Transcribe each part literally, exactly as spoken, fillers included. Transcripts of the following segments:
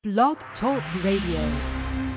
Blog Talk Radio.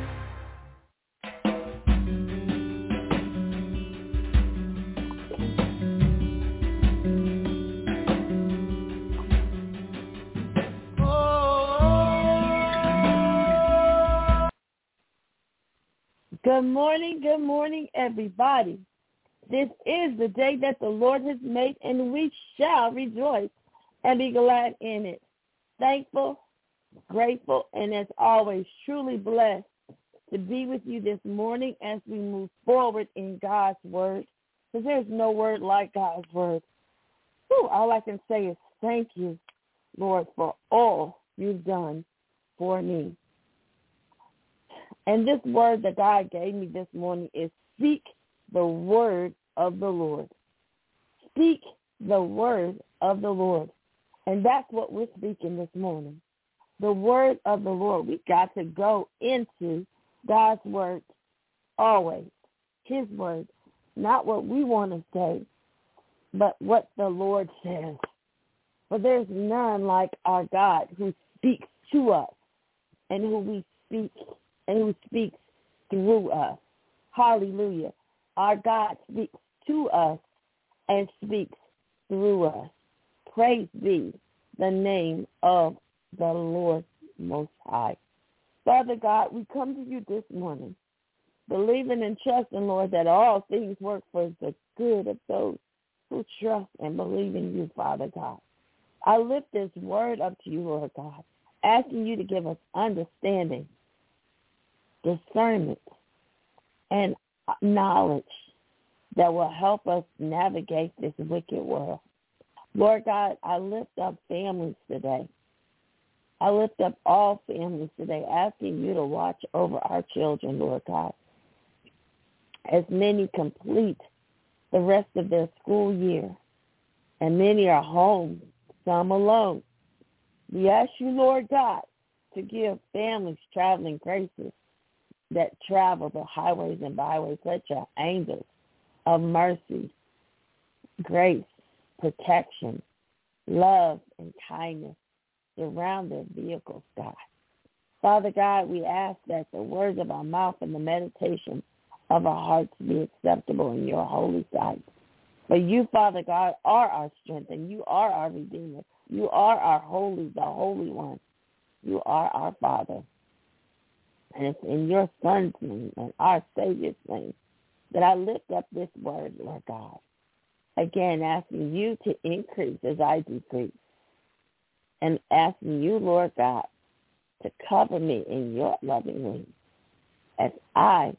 Good morning, good morning, everybody. This is the day that the Lord has made, and we shall rejoice and be glad in it. Thankful, grateful, and as always, truly blessed to be with you this morning as we move forward in God's word, because there's no word like God's word. Whew, all I can say is thank you, Lord, for all you've done for me. And this word that God gave me this morning is speak the word of the Lord. Speak the word of the Lord. And that's what we're speaking this morning. The word of the Lord. We got to go into God's word always. His word. Not what we want to say, but what the Lord says. For there's none like our God who speaks to us and who we speak and who speaks through us. Hallelujah. Our God speaks to us and speaks through us. Praise be the name of the Lord Most High. Father God, we come to you this morning, believing and trusting, Lord, that all things work for the good of those who trust and believe in you, Father God. I lift this word up to you, Lord God, asking you to give us understanding, discernment, and knowledge that will help us navigate this wicked world. Lord God, I lift up families today. I lift up all families today, asking you to watch over our children, Lord God, as many complete the rest of their school year, and many are home, some alone. We ask you, Lord God, to give families traveling graces that travel the highways and byways. Let your angels of mercy, grace, protection, love, and kindness surround their vehicles, God. Father God, we ask that the words of our mouth and the meditation of our hearts be acceptable in your holy sight. For you, Father God, are our strength, and you are our Redeemer. You are our holy, the Holy One. You are our Father. And it's in your Son's name and our Savior's name that I lift up this word, Lord God. Again, asking you to increase as I decrease. And asking you, Lord God, to cover me in your loving wings as I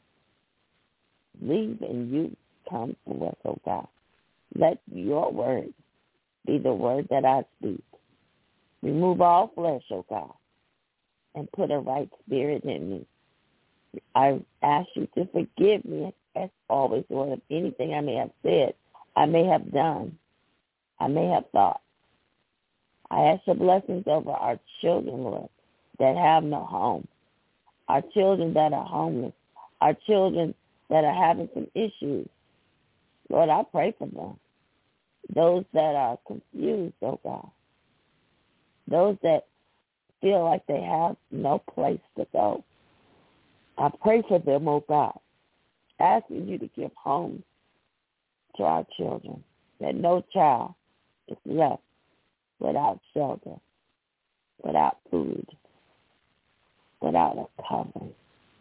leave and you come to us, oh God. Let your word be the word that I speak. Remove all flesh, oh God, and put a right spirit in me. I ask you to forgive me, as always, Lord, of anything I may have said, I may have done, I may have thought. I ask your blessings over our children, Lord, that have no home, our children that are homeless, our children that are having some issues. Lord, I pray for them. Those that are confused, oh God. Those that feel like they have no place to go. I pray for them, oh God, asking you to give homes to our children, that no child is left without shelter, without food, without a covering.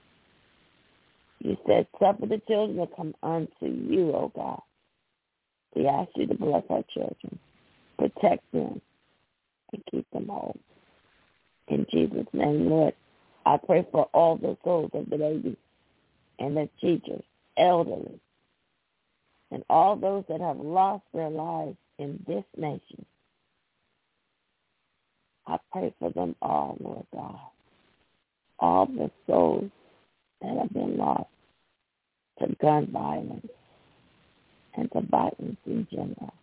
You said, suffer the children to come unto you, oh God. We ask you to bless our children, protect them, and keep them whole. In Jesus' name, Lord, I pray for all the souls of the babies and the teachers, elderly, and all those that have lost their lives in this nation. I pray for them all, Lord God. All the souls that have been lost to gun violence and to violence in general.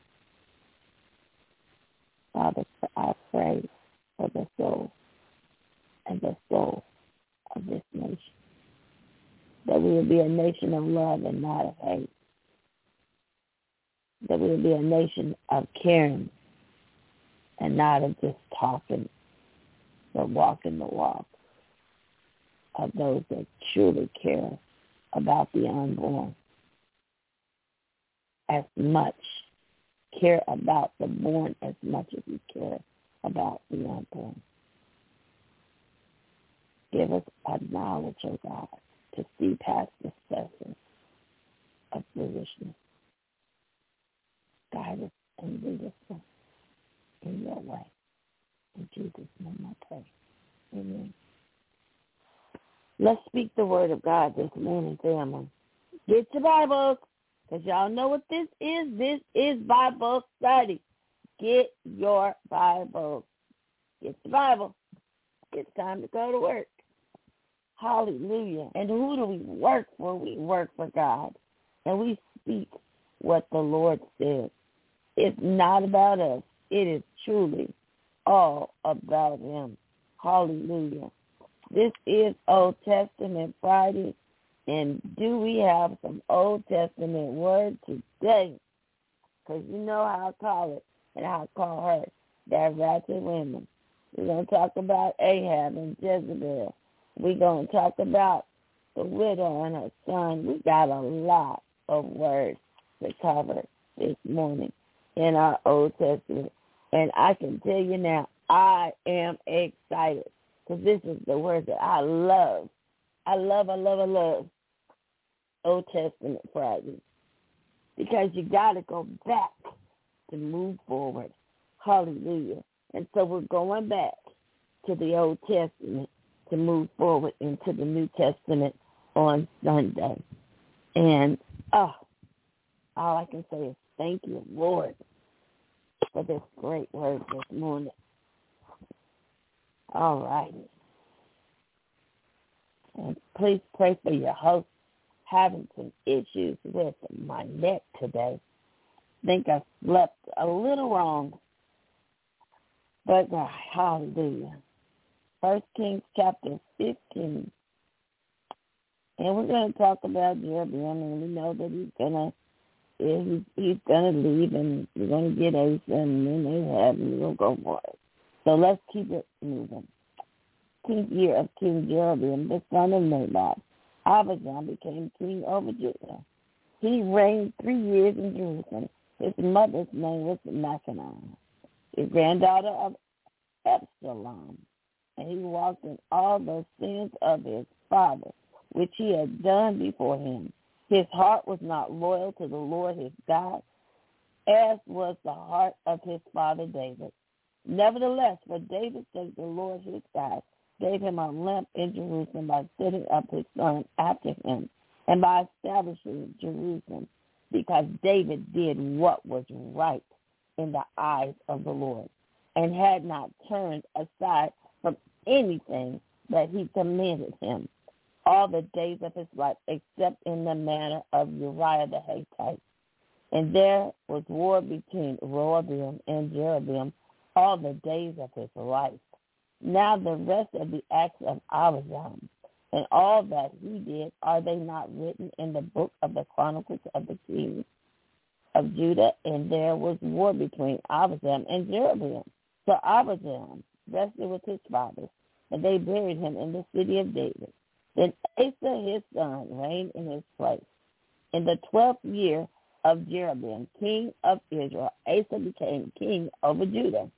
Father, I pray for the soul and the soul of this nation, that we will be a nation of love and not of hate, that we will be a nation of caring and not of just talking, but walking the walk. of those that truly care about the unborn as much, care about the born as much as you care about the unborn. Give us a knowledge, O God, to see past the surface of foolishness. Guide us and lead us in your way. In Jesus' name I pray. Amen. Let's speak the word of God this morning, family. Get your Bibles, because y'all know what this is. This is Bible study. Get your Bible. Get your Bible. It's time to go to work. Hallelujah. And who do we work for? We work for God. And we speak what the Lord says. It's not about us. It is truly all about him. Hallelujah. This is Old Testament Friday. And do we have some Old Testament word today? Because you know how I call it and how I call her, that ratchet women. We're going to talk about Ahab and Jezebel. We're going to talk about the widow and her son. We got a lot of words to cover this morning in our Old Testament. And I can tell you now, I am excited because this is the word that I love. I love, I love, I love Old Testament Friday because you got to go back to move forward. Hallelujah. And so we're going back to the Old Testament to move forward into the New Testament on Sunday. And, oh, all I can say is thank you, Lord, for this great word this morning. All righty. And please pray for your host having some issues with my neck today. I think I slept a little wrong. But God, hallelujah. First Kings chapter fifteen. And we're going to talk about Jeroboam, and we know that he's going to he's, he's gonna leave, and we're going to get Asa, and then Ahab, and we'll go for it. So let's keep it moving. Tenth year of King Jeroboam, the son of Naboth, Abijah became king over Judah. He reigned three years in Jerusalem. His mother's name was Machaniah, the granddaughter of Absalom. And he walked in all the sins of his father, which he had done before him. His heart was not loyal to the Lord his God, as was the heart of his father David. Nevertheless, for David's sake, the Lord his God gave him a lamp in Jerusalem by setting up his son after him and by establishing Jerusalem, because David did what was right in the eyes of the Lord and had not turned aside from anything that he commanded him all the days of his life, except in the manner of Uriah the Hittite. And there was war between Rehoboam and Jeroboam all the days of his life. Now the rest of the acts of Abijah and all that he did, are they not written in the book of the Chronicles of the Kings of Judah? And there was war between Abijah and Jeroboam. So Abijah rested with his fathers, and they buried him in the city of David. Then Asa his son reigned in his place. In the twelfth year of Jeroboam, king of Israel, Asa became king over Judah.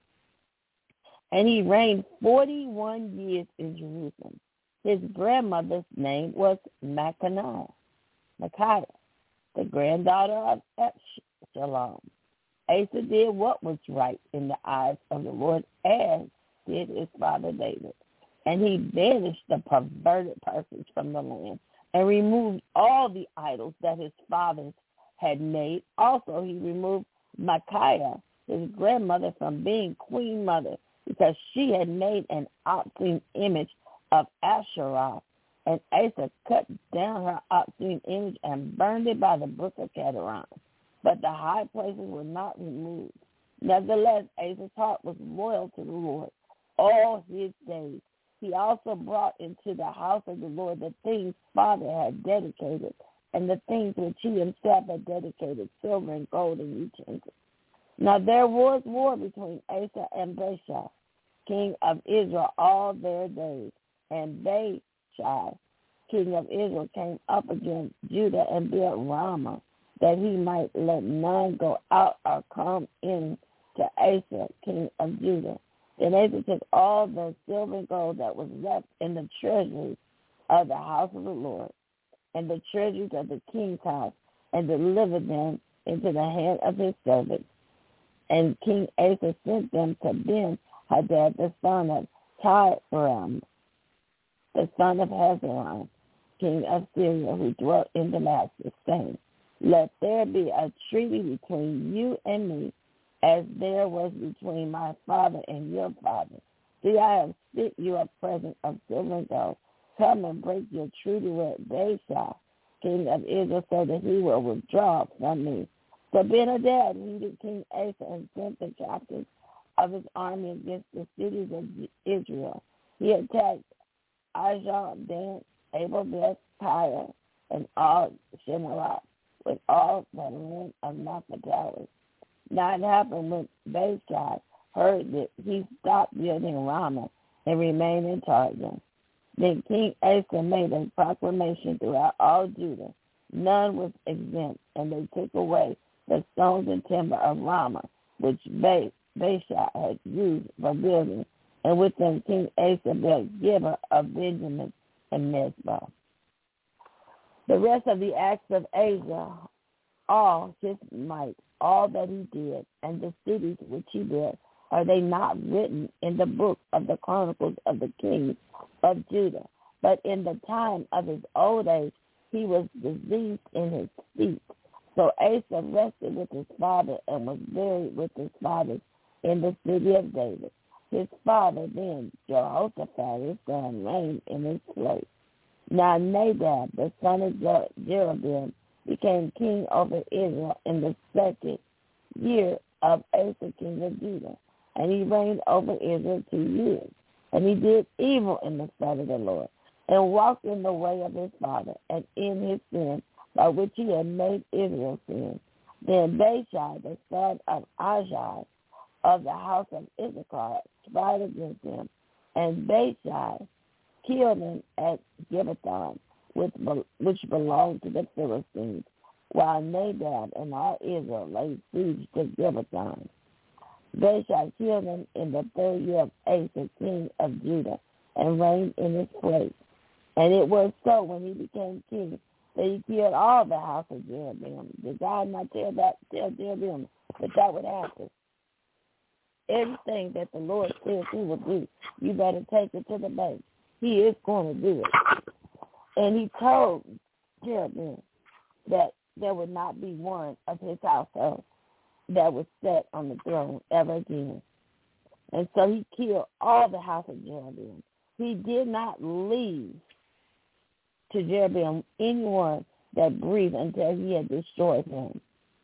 And he reigned forty-one years in Jerusalem. His grandmother's name was Machaniah, Micaiah, the granddaughter of Absalom. Asa did what was right in the eyes of the Lord, as did his father David. And he banished the perverted persons from the land and removed all the idols that his fathers had made. Also, he removed Micaiah, his grandmother, from being queen mother, because she had made an obscene image of Asherah. And Asa cut down her obscene image and burned it by the brook of Kidron. But the high places were not removed. Nevertheless, Asa's heart was loyal to the Lord all his days. He also brought into the house of the Lord the things father had dedicated, and the things which he himself had dedicated, silver and gold and utensils. Now there was war between Asa and Baasha, king of Israel, all their days, and Baasha Baasha, king of Israel, came up against Judah and built Ramah, that he might let none go out or come in to Asa, king of Judah. Then Asa took all the silver and gold that was left in the treasuries of the house of the Lord and the treasuries of the king's house, and delivered them into the hand of his servants. And King Asa sent them to Ben-Hadad, the son of Tyram, the son of Hazaron, king of Syria, who dwelt in Damascus, saying, let there be a treaty between you and me, as there was between my father and your father. See, I have sent you a present of silver and gold. Come and break your treaty with Baasha, king of Israel, so that he will withdraw from me. So Ben-Hadad heeded King Asa and sent the captains of his army against the cities of Israel. He attacked Ajah, Dan, Abel, Beth, Tyre, and all Shemarath, with all the land of Naphtali. Now it happened when Baasha heard that he stopped building Ramah and remained in Targum. Then King Asa made a proclamation throughout all Judah. None was exempt, and they took away the stones and timber of Ramah, which Baasha had used for building, and with them King Asa built Gibeah of Benjamin and Mizpah. The rest of the acts of Asa, all his might, all that he did, and the cities which he built, are they not written in the book of the Chronicles of the kings of Judah? But in the time of his old age, he was diseased in his feet. So Asa rested with his father and was buried with his fathers in the city of David. His father then, Jehoshaphat, his son, reigned in his place. Now Nadab, the son of Jeroboam, became king over Israel in the second year of Asa, king of Judah. And he reigned over Israel two years. And he did evil in the sight of the Lord, and walked in the way of his father, and in his sin, by which he had made Israel sin. Then Baasha, the son of Ajah, of the house of Issachar, spied against him, and Baasha killed him at Gibbethon, which, which belonged to the Philistines, while Nadab and all Israel laid siege to Gibbethon. Baasha killed him in the third year of Asa, king of Judah, and reigned in his place. And it was so when he became king that he killed all the house of Jeroboam. Did God not tell that tell Jeroboam that that would happen? Everything that the Lord says he will do, you better take it to the bank. He is going to do it. And he told Jeroboam that there would not be one of his household that was set on the throne ever again. And so he killed all the house of Jeroboam. He did not leave to Jeroboam anyone that breathed until he had destroyed him,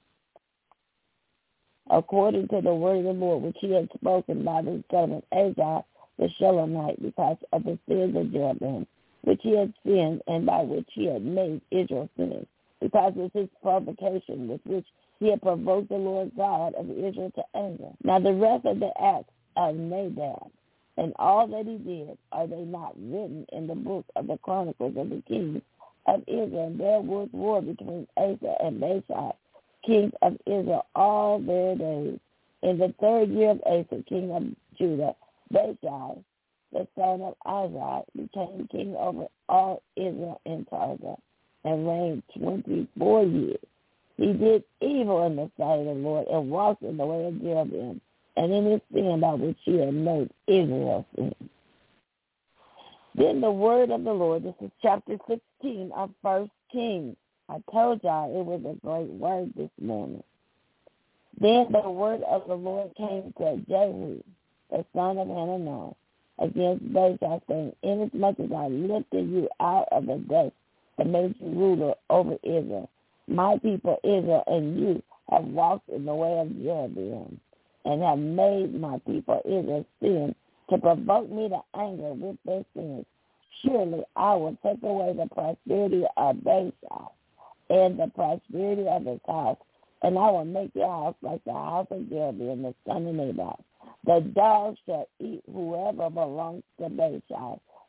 according to the word of the Lord, which he had spoken by the servant Ahijah the Shulamite, because of the sins of Jeroboam, which he had sinned, and by which he had made Israel sin, because of his provocation with which he had provoked the Lord God of Israel to anger. Now the rest of the acts of Nadab, and all that he did, are they not written in the book of the Chronicles of the kings of Israel? And there was war between Asa and Baasha, kings of Israel, all their days. In the third year of Asa, king of Judah, Baasha, the son of Ajah, became king over all Israel in Targum, and reigned twenty-four years. He did evil in the sight of the Lord, and walked in the way of Jeroboam, and in his sin by which he had made Israel sin. Then the word of the Lord, this is chapter sixteen of First Kings. I told y'all it was a great word this morning. Then the word of the Lord came to Jehu, the son of Hananiah, against Baasha, saying, inasmuch as I lifted you out of the dust and made you ruler over Israel, my people Israel and you have walked in the way of Jeroboam, and have made my people Israel sin to provoke me to anger with their sins. Surely I will take away the prosperity of Baasha and the prosperity of his house, and I will make your house like the house of Jeroboam the son of Nebat. The dogs shall eat whoever belongs to Baasha,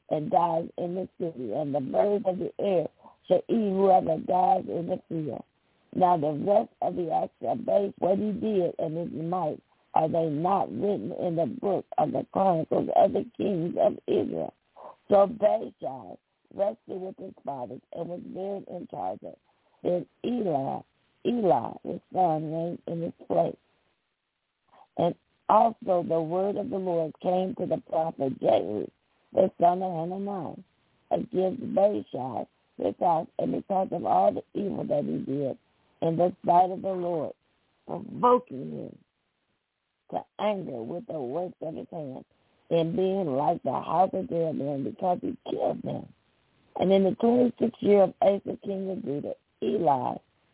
and dies in the city, and the birds of the air shall eat whoever dies in the field. Now the rest of the acts of Baasha, what he did and his might, are they not written in the book of the Chronicles of the Kings of Israel? So Baasha rested with his fathers and was buried in Tirzah. Then Eli, Eli, his son, reigned in his place. And also the word of the Lord came to the prophet Jehu, the son of Hanani, against Baasha, his house, and because of all the evil that he did in the sight of the Lord, provoking him to anger with the works of his hands, and being like the house of Jeroboam, because he killed them. And in the twenty-sixth year of Asa, king of Judah, Eli,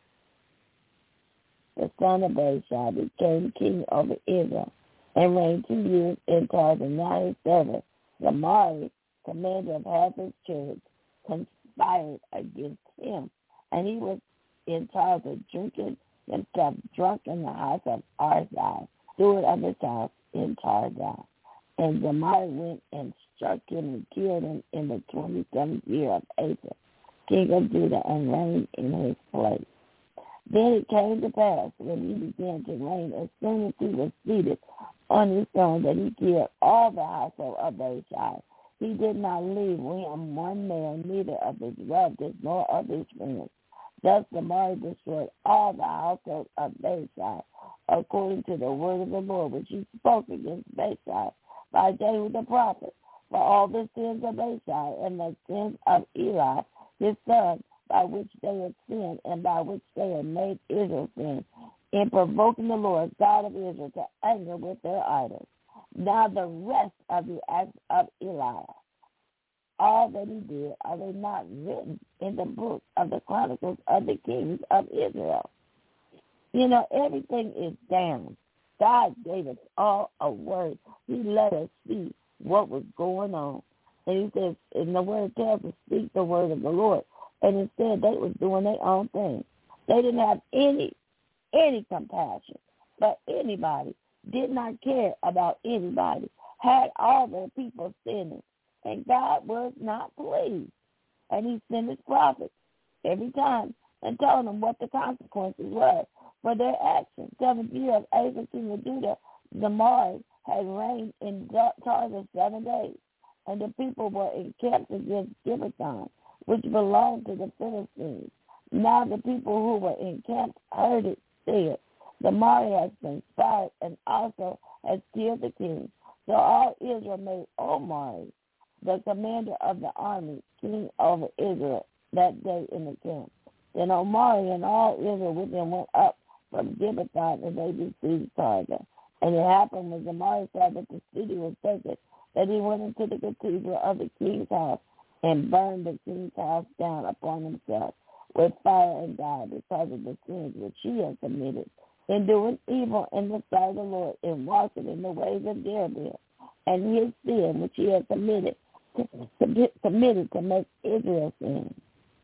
the son of Baasha, became king over Israel, and reigned two years in Tirzah. Now his servant, Zamari, commander of half his chariots, conspired against him, and he was in Tirzah, drinking himself drunk in the house of Arzai, steward of his house in Tirzah. And Zamari went and struck him and killed him in the twenty-seventh year of Asa, king of Judah, and reigned in his place. Then it came to pass, when he began to reign, as soon as he was seated on his throne, that he killed all the household of Baasha. He did not leave him one male, neither of his relatives nor of his friends. Thus Zamari destroyed all the household of Baasha, according to the word of the Lord, which he spoke against Baasha by Jehu the prophet, for all the sins of Baasha and the sins of Eli, his son, by which they had sinned and by which they had made Israel sin, in provoking the Lord God of Israel to anger with their idols. Now the rest of the acts of Eli, all that he did, are they not written in the book of the Chronicles of the Kings of Israel? You know, everything is down. God gave us all a word. He let us see what was going on. And he says, and the word tells us, speak the word of the Lord. And instead, they was doing their own thing. They didn't have any, any compassion for anybody, did not care about anybody, had all their people sinning. And God was not pleased. And he sent his prophets every time and told them what the consequences were for their actions. Seventh year of Asa, king of Judah, Zamari had reigned in Tirzah seven days. And the people were encamped against Gibbethon, which belonged to the Philistines. Now the people who were encamped heard it said, Zamari has conspired and also has killed the king. So all Israel made Omari, the commander of the army, king over Israel that day in the camp. Then Omari and all Israel with him went up from Gibbethon, and they besieged Tirzah. And it happened when Zamari saw that the city was taken, that he went into the cathedral of the king's house and burned the king's house down upon himself with fire and died because of the sins which he had committed in doing evil in the sight of the Lord, in walking in the ways of Jeroboam, and his sin which he had committed to, to, committed to make Israel sin.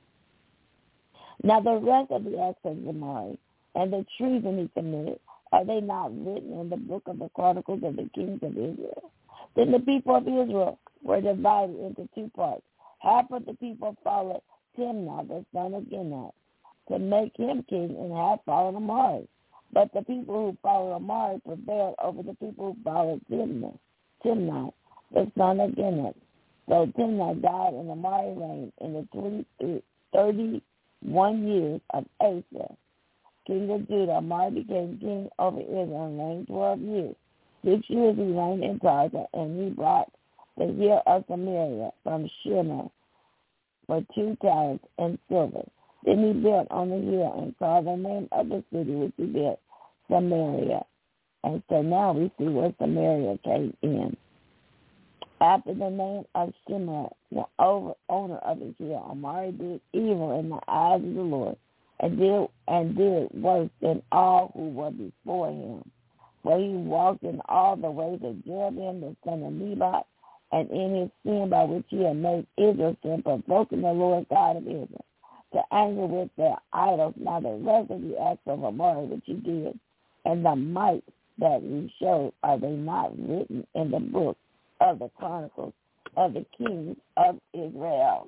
Now the rest of the acts of Zamari and the treason he committed, are they not written in the book of the Chronicles of the Kings of Israel? Then the people of Israel were divided into two parts. Half of the people followed Timnah, the son of Ginath, to make him king, and half followed Omari. But the people who followed Omari prevailed over the people who followed Timnah, Timnah, the son of Ginath. So Timnah died, and Omari reigned in the thirty-one years of Asa, king of Judah. Omari became king over Israel and reigned twelve years. Six years he reigned in Tirzah, and he brought the hill of Samaria from Shinar for two talents in silver. Then he built on the hill and called the name of the city which he built Samaria. And so now we see where Samaria came in. After the name of Shinar, the over, owner of the hill, Omari did evil in the eyes of the Lord, and did and did worse than all who were before him. For he walked in all the ways of Jeroboam the son of Nebat, and in his sin by which he had made Israel sin, provoking the Lord God of Israel to anger with their idols. Now the rest of the acts of Omari which he did, and the might that he showed, are they not written in the book of the Chronicles of the kings of Israel.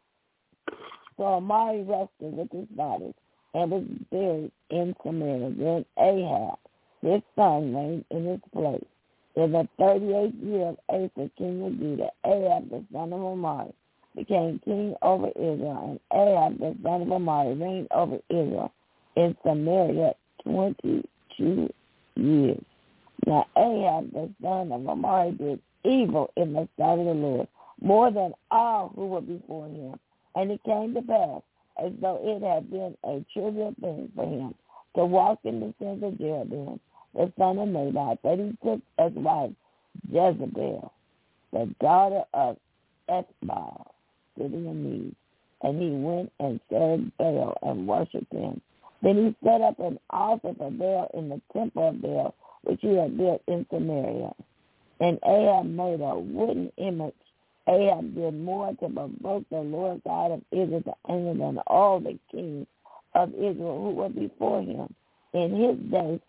So Omri rested with his body and was buried in Samaria. Then Ahab, his son, reigned in his place. In the thirty-eighth year of Asa, king of Judah, Ahab, the son of Omri, became king over Israel, and Ahab, the son of Omri, reigned over Israel in Samaria twenty-two years. Now Ahab, the son of Omri, did evil in the sight of the Lord, more than all who were before him. And it came to pass, as though it had been a trivial thing for him to walk in the sins of Jeroboam, the son of Nebat, that he took as wife Jezebel, the daughter of Ethbaal, city of Medes, and he went and served Baal and worshipped him. Then he set up an altar for Baal in the temple of Baal, which he had built in Samaria. And Ahab made a wooden image. Ahab did more to provoke the Lord God of Israel to anger than all the kings of Israel who were before him. In his days,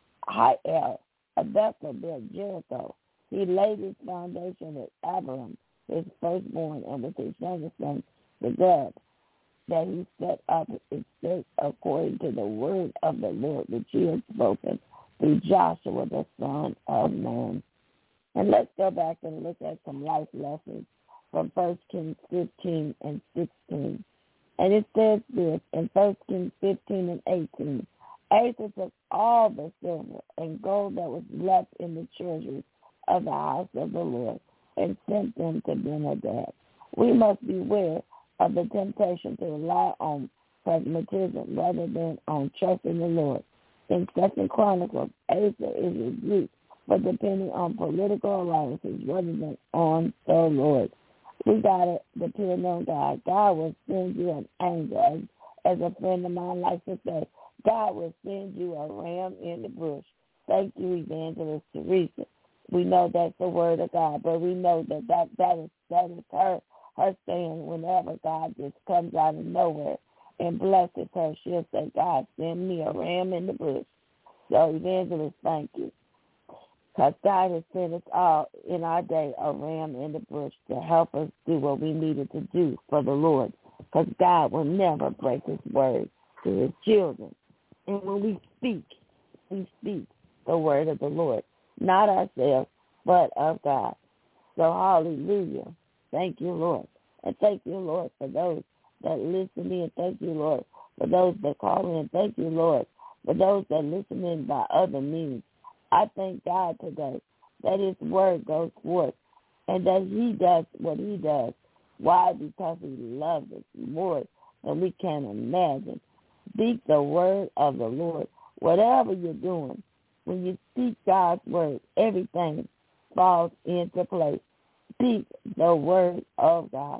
Hiel, a Bethel, built Jericho. He laid his foundation with Abiram, his firstborn, and with his younger son, the God, that he set up his state according to the word of the Lord, which he had spoken through Joshua, the son of man. And let's go back and look at some life lessons from First Kings fifteen and sixteen. And it says this in First Kings fifteen and eighteen. Asa took all the silver and gold that was left in the treasuries of the house of the Lord and sent them to Ben-Hadad. We must beware of the temptation to rely on pragmatism rather than on trusting the Lord. In Second Chronicles, Asa is rebuked for depending on political alliances rather than on the Lord. We got to depend on God. God will send you an angel. As, as a friend of mine likes to say, God will send you a ram in the bush. Thank you, Evangelist Teresa. We know that's the word of God, but we know that that, that is that is her, her saying whenever God just comes out of nowhere and blesses her, she'll say, God, send me a ram in the bush. So, Evangelist, thank you. Because God has sent us all in our day a ram in the bush to help us do what we needed to do for the Lord. Because God will never break his word to his children. And when we speak, we speak the word of the Lord, not ourselves, but of God. So hallelujah. Thank you, Lord. And thank you, Lord, for those that listen in. Thank you, Lord, for those that call in. Thank you, Lord, for those that listen in by other means. I thank God today that his word goes forth and that he does what he does. Why? Because he loves us more than we can imagine. Speak the word of the Lord. Whatever you're doing, when you speak God's word, everything falls into place. Speak the word of God.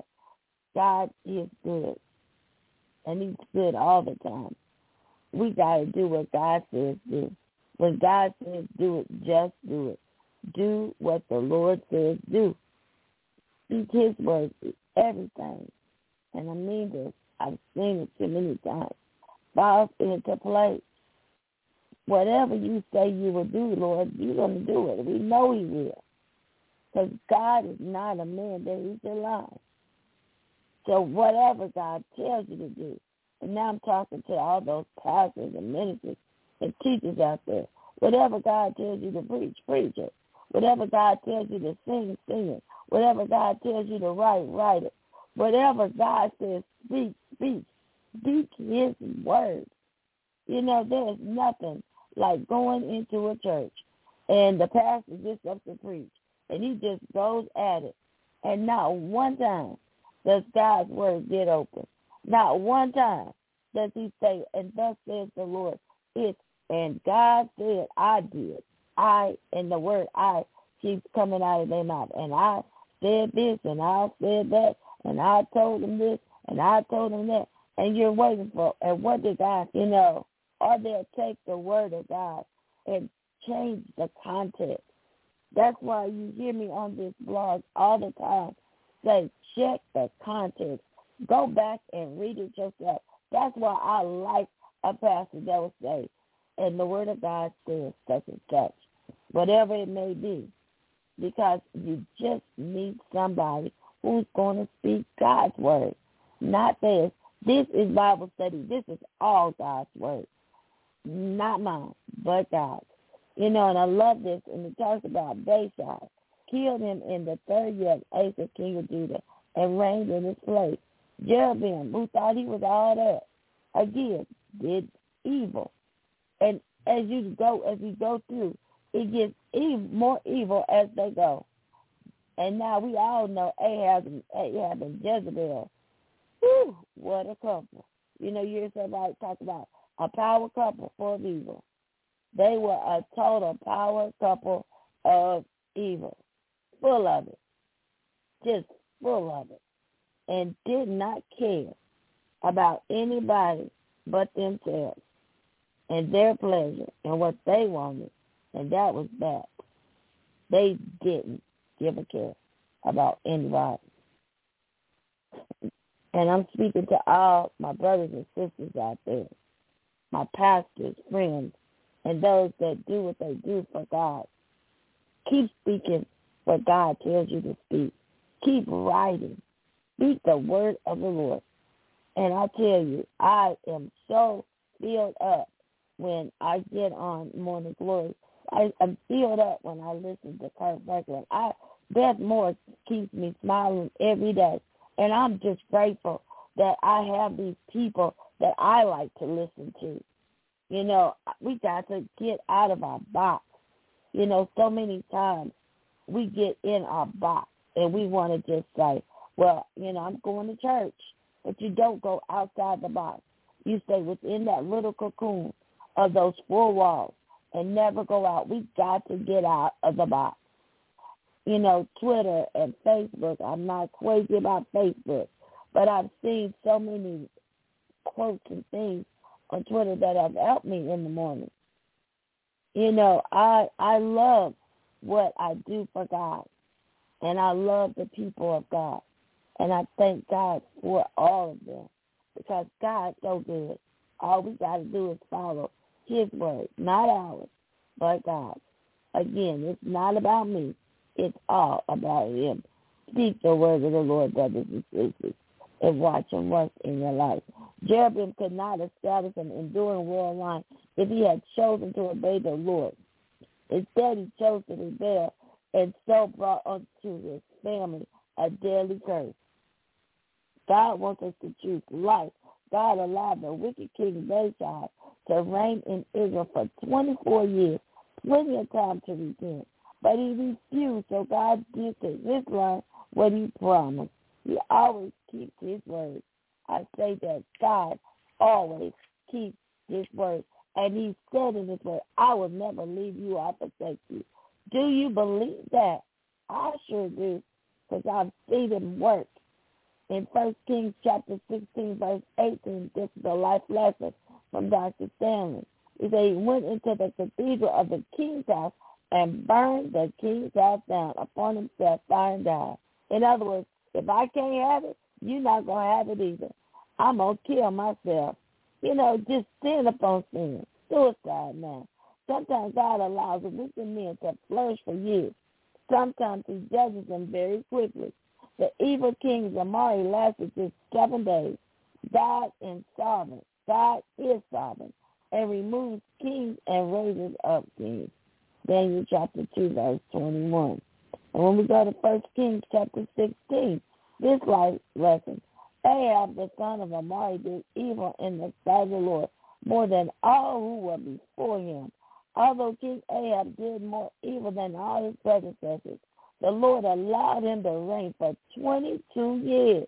God is good, and he's good all the time. We got to do what God says do. When God says do it, just do it. Do what the Lord says do. Speak his word, everything. And I mean this. I've seen it too many times. Falls into place. Whatever you say you will do, Lord, you're going to do it. We know he will. Because God is not a man that he should lie. So whatever God tells you to do, and now I'm talking to all those pastors and ministers and teachers out there, whatever God tells you to preach, preach it. Whatever God tells you to sing, sing it. Whatever God tells you to write, write it. Whatever God says, speak, speak. Speak his word. You know, there's nothing like going into a church and the pastor gets up to preach and he just goes at it. And not one time does God's word get open. Not one time does he say, and thus says the Lord, it's, and God said, I did. I, and the word I keeps coming out of their mouth. And I said this, and I said that, and I told them this, and I told them that. And you're waiting for, and what did God, you know, or they'll take the word of God and change the context. That's why you hear me on this blog all the time say, check the context. Go back and read it yourself. That's why I like a pastor that will say, and the word of God says such and such, whatever it may be. because you just need somebody who's going to speak God's word, not theirs. This is Bible study. This is all God's word, not mine, but God's. You know, and I love this, and it talks about Baasha killed him in the third year of Asa, king of Judah, and reigned in his place. Jeroboam, who thought he was all that, again, did evil. And as you go, as you go through, it gets even more evil as they go. And now we all know Ahab and, Ahab and Jezebel. Whew, what a couple. You know, you hear somebody talk about a power couple full of evil. They were a total power couple of evil, full of it, just full of it, and did not care about anybody but themselves and their pleasure and what they wanted, and that was that. They didn't give a care about anybody. And I'm speaking to all my brothers and sisters out there, my pastors, friends, and those that do what they do for God. Keep speaking what God tells you to speak. Keep writing. Speak the word of the Lord. And I tell you, I am so filled up when I get on Morning Glory. I, I'm filled up when I listen to Kurt Franklin. I, Beth Moore keeps me smiling every day. And I'm just grateful that I have these people that I like to listen to. You know, we got to get out of our box. You know, so many times we get in our box and we want to just say, well, you know, I'm going to church. But you don't go outside the box. You stay within that little cocoon of those four walls and never go out. We got to get out of the box. You know, Twitter and Facebook, I'm not crazy about Facebook, but I've seen so many quotes and things on Twitter that have helped me in the morning. You know, I I love what I do for God, and I love the people of God, and I thank God for all of them because God's so good. All we got to do is follow his word, not ours, but God's. Again, it's not about me. It's all about him. Speak the word of the Lord, brothers and sisters, and watch him work in your life. Jeroboam could not establish an enduring royal line if he had chosen to obey the Lord. Instead, he chose to rebel and so brought unto his family a deadly curse. God wants us to choose life. God allowed the wicked king Baasha to reign in Israel for twenty-four years, plenty of time to repent. But he refused, so God did to his life what he promised. He always keeps his word. I say that God always keeps his word. And he said in his word, I will never leave you or forsake you. Do you believe that? I sure do, because I've seen him work. In First Kings chapter sixteen, verse eighteen, this is a life lesson from Doctor Stanley. He said he went into the cathedral of the king's house and burned the king's house down upon himself, fire and died. In other words, if I can't have it, you're not going to have it either. I'm going to kill myself. You know, just sin upon sin. Suicide now. Sometimes God allows the wicked men to flourish for years. Sometimes he judges them very quickly. The evil king Zamari lasted just seven days. God is sovereign. God is sovereign and removes kings and raises up kings. Daniel chapter two, verse twenty-one. And when we go to First Kings chapter sixteen, this life lesson, Ahab, the son of Amari, did evil in the sight of the Lord more than all who were before him. Although King Ahab did more evil than all his predecessors, the Lord allowed him to reign for twenty-two years.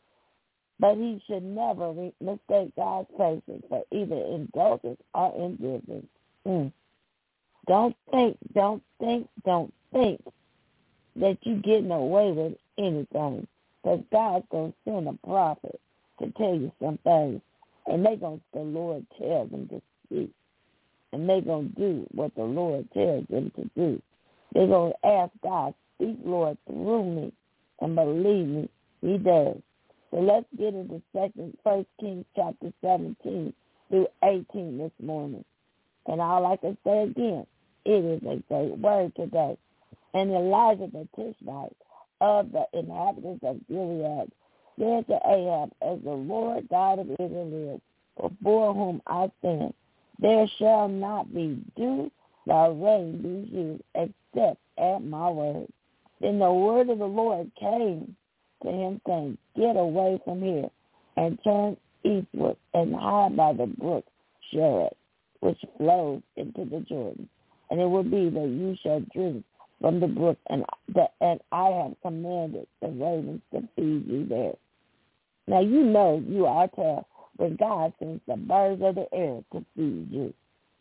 But he should never re- mistake God's patience for either indulgence or indifference. Mm. Don't think, don't think, don't think that you're getting away with anything. Because God's going to send a prophet to tell you some things. And they're going to, the Lord tells them to speak. And they're going to do what the Lord tells them to do. They're going to ask God, speak, Lord, through me. And believe me, he does. So let's get into second, First Kings chapter seventeen through eighteen this morning. And all I can say again, it is a great word today. And Elijah the Tishbite of the inhabitants of Gilead said to Ahab, as the Lord God of Israel lives, before whom I stand, there shall not be dew nor rain these years, except at my word. Then the word of the Lord came to him, saying, get away from here, and turn eastward, and hide by the brook Cherith, which flows into the Jordan. And it will be that you shall drink from the brook, and that and I have commanded the ravens to feed you there. Now you know you are tough when God sends the birds of the air to feed you.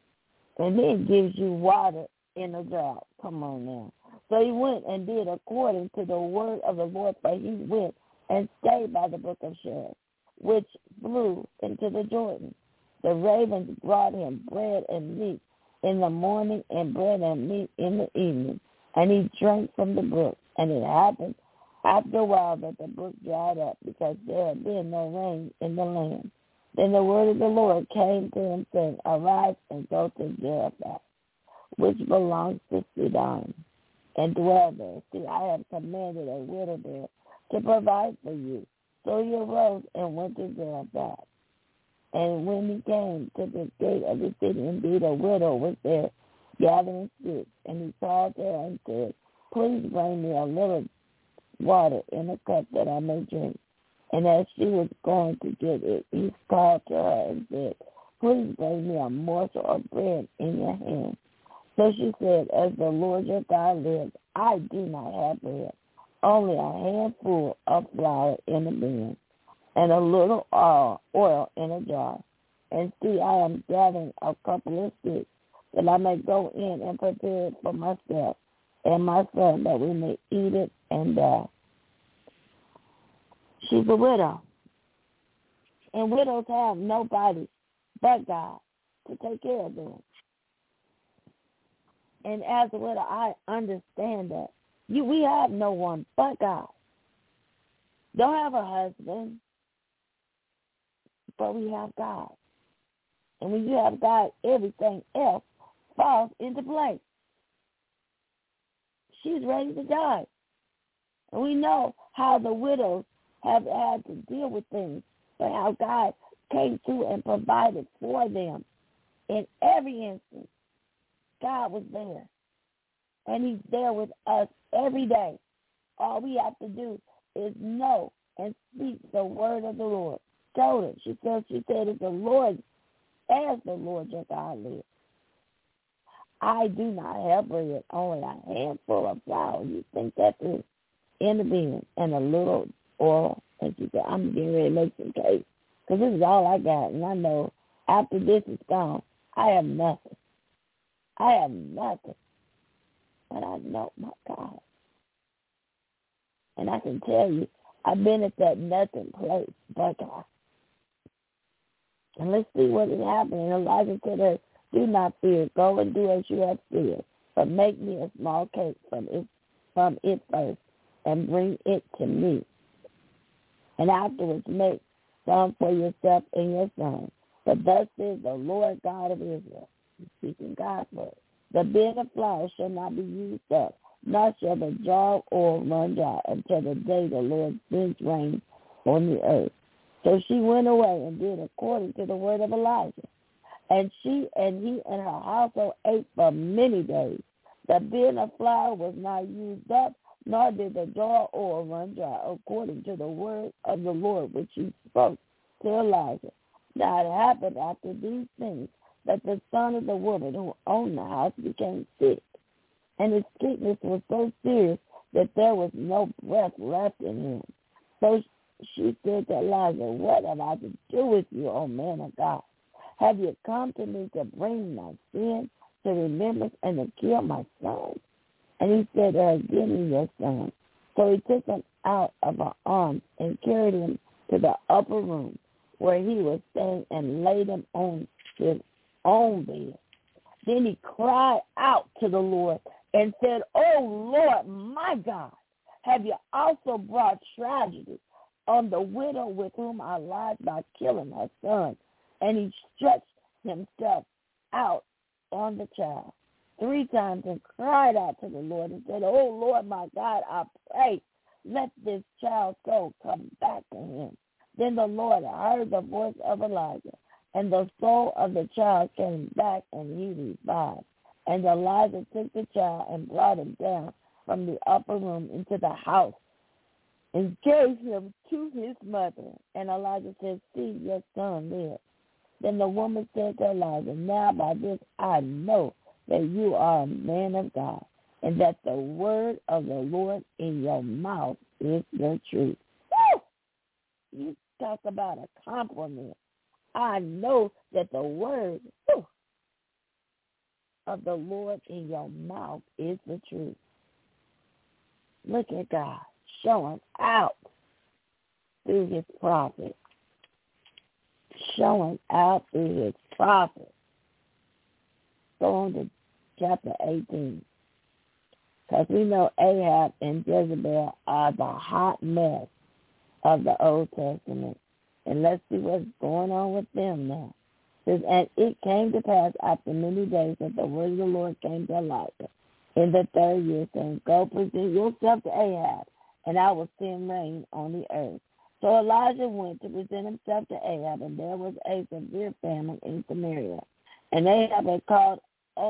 And then gives you water in a drought. Come on now. So he went and did according to the word of the Lord, for he went and stayed by the brook of Cherith, which flew into the Jordan. The ravens brought him bread and meat in the morning, and bread and meat in the evening. And he drank from the brook. And it happened after a while that the brook dried up, because there had been no rain in the land. Then the word of the Lord came to him, saying, arise and go to Zarephath, which belongs to Sidon, and dwell there. See, I have commanded a widow there to provide for you. So he arose and went to Zarephath. And when he came to the gate of the city, indeed a widow was there gathering sticks. And he called her and said, please bring me a little water in a cup that I may drink. And as she was going to get it, he called to her and said, please bring me a morsel of bread in your hand. So she said, as the Lord your God lives, I do not have bread, only a handful of flour in a bin, and a little oil, oil in a jar. And see, I am gathering a couple of sticks, that I may go in and prepare it for myself and my son, that we may eat it and die. She's a widow. And widows have nobody but God to take care of them. And as a widow, I understand that. You, we have no one but God. Don't have a husband, but we have God. And when you have God, everything else falls into place. She's ready to die. And we know how the widows have had to deal with things, but how God came through and provided for them. In every instance, God was there. And he's there with us every day. All we have to do is know and speak the word of the Lord. Told her. She said, she said, it's the Lord, as the Lord your God lives. I do not have bread, only a handful of flour. You think that is in the bin, and a little oil. And she said, I'm getting ready to make some cake, because this is all I got. And I know after this is gone, I have nothing. I have nothing. But I know my God. And I can tell you, I've been at that nothing place, but God. And let's see what is happening. Elijah said to her, do not fear. Go and do as you have said, but make me a small cake from it, from it first, and bring it to me. And afterwards make some for yourself and your son. But thus says the Lord God of Israel, speaking God for it. The bin of flour shall not be used up, nor shall the jar of oil run dry until the day the Lord sends rain on the earth. So she went away and did according to the word of Elijah. And she and he and her household ate for many days. The bin of flour was not used up, nor did the jar of oil run dry, according to the word of the Lord which he spoke to Elijah. Now it happened after these things that the son of the woman who owned the house became sick, and his sickness was so serious that there was no breath left in him. So she said to Elijah, what have I to do with you, O man of God? Have you come to me to bring my sin to remembrance and to kill my son? And he said to her, give me your son. So he took him out of her arms and carried him to the upper room where he was staying and laid him on his own bed. Then he cried out to the Lord and said, oh, Lord, my God, have you also brought tragedy on the widow with whom I lied by killing her son? And he stretched himself out on the child. three times and cried out to the Lord and said, "Oh, Lord, my God, I pray, let this child's soul come back to him." Then the Lord heard the voice of Elijah, and the soul of the child came back, and he revived. And Elijah took the child and brought him down from the upper room into the house and gave him to his mother. And Elijah said, "See, your son lives." Then the woman said to Elijah, "Now by this I know that you are a man of God, and that the word of the Lord in your mouth is the truth." Woo! You talk about a compliment. I know that the word whew, of the Lord in your mouth is the truth. Look at God showing out through his prophet. Showing out through his prophet. Go on to chapter eighteen. Because we know Ahab and Jezebel are the hot mess of the Old Testament. And let's see what's going on with them now. It says, "And it came to pass after many days that the word of the Lord came to Elijah in the third year, saying, Go present yourself to Ahab, and I will send rain on the earth." So Elijah went to present himself to Ahab, and there was a severe famine in Samaria. And Ahab had called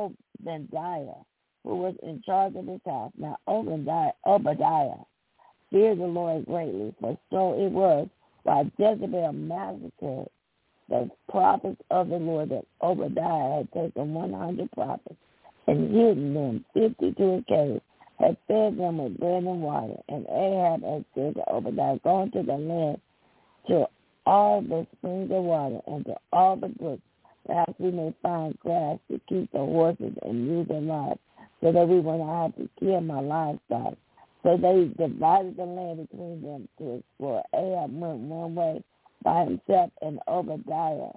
Obadiah, who was in charge of his house. Now Obadiah, Obadiah feared the Lord greatly, for so it was while Jezebel massacred the prophets of the Lord that Obadiah had taken one hundred prophets and hidden them fifty to a cave, had fed them with bread and water. And Ahab had said to Obadiah, "Go into the land to all the springs of water and to all the brooks. Perhaps we may find grass to keep the horses and mules alive, so that we will not have to kill my livestock." So they divided the land between them to explore. Ahab went one way by himself, and Obadiah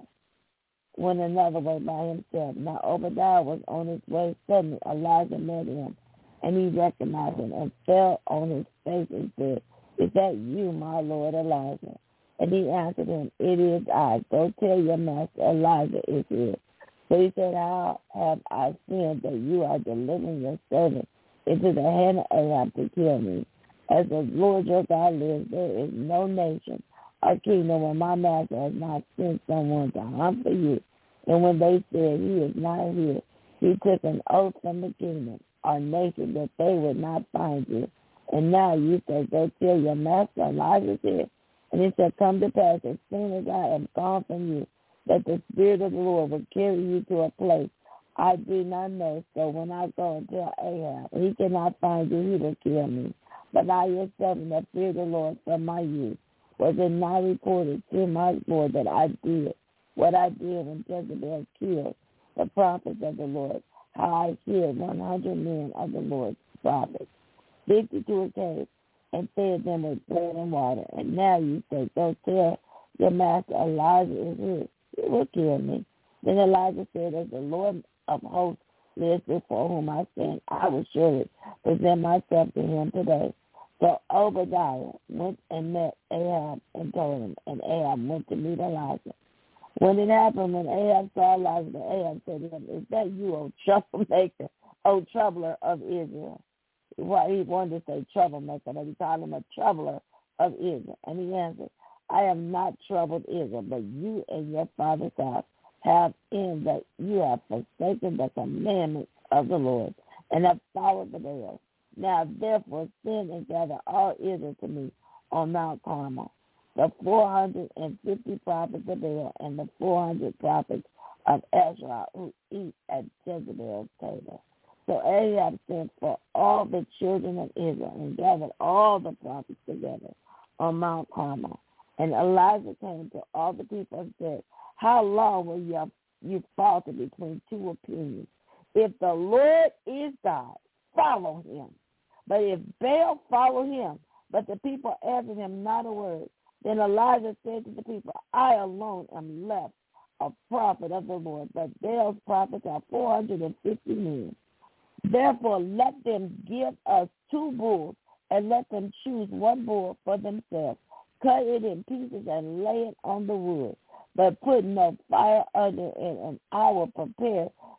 went another way by himself. Now Obadiah was on his way. Suddenly Elijah met him, and he recognized him and fell on his face and said, "Is that you, my Lord Elijah?" And he answered him, "It is I. Go tell your master Elijah is here." So he said, "How have I sinned that you are delivering your servant into the hand of Ahab to kill me? As the Lord your God lives, there is no nation or kingdom where my master has not sent someone to hunt for you." And when they said, "He is not here," he took an oath from the kingdom or nation that they would not find you. And now you say, "Go tell your master Elijah is here." And it shall come to pass, as soon as I am gone from you, that the Spirit of the Lord will carry you to a place I do not know. So when I go and tell Ahab, he cannot find you, he will kill me. But I yourself have feared the Lord from my youth. Was it not reported to my Lord that I did what I did when Jezebel killed the prophets of the Lord? How I killed one hundred men of the Lord's prophets, fifty to a cave, and fed them with bread and water. And now you say, "Go tell your master Elijah is here. He will kill me." Then Elijah said, "As the Lord of hosts lives before whom I stand, I will surely present myself to him today." So Obadiah went and met Ahab and told him, and Ahab went to meet Elijah. When it happened, when Ahab saw Elijah, Ahab said to him, "Is that you, O troublemaker, O troubler of Israel?" Well, he wanted to say troublemaker, but he called him a troubler of Israel. And he answered, "I am not troubled Israel, but you and your father's house have in that you have forsaken the commandments of the Lord and have followed the Baals. Now therefore send and gather all Israel to me on Mount Carmel, the four hundred fifty prophets of Baal and the four hundred prophets of Asherah who eat at Jezebel's table." So Ahab sent for all the children of Israel and gathered all the prophets together on Mount Carmel. And Elijah came to all the people and said, "How long will you, you falter between two opinions? If the Lord is God, follow him. But if Baal, follow him." But the people answered him not a word. Then Elijah said to the people, "I alone am left a prophet of the Lord, but Baal's prophets are four hundred fifty men. Therefore let them give us two bulls, and let them choose one bull for themselves. Cut it in pieces and lay it on the wood, but put no fire under it, and I will prepare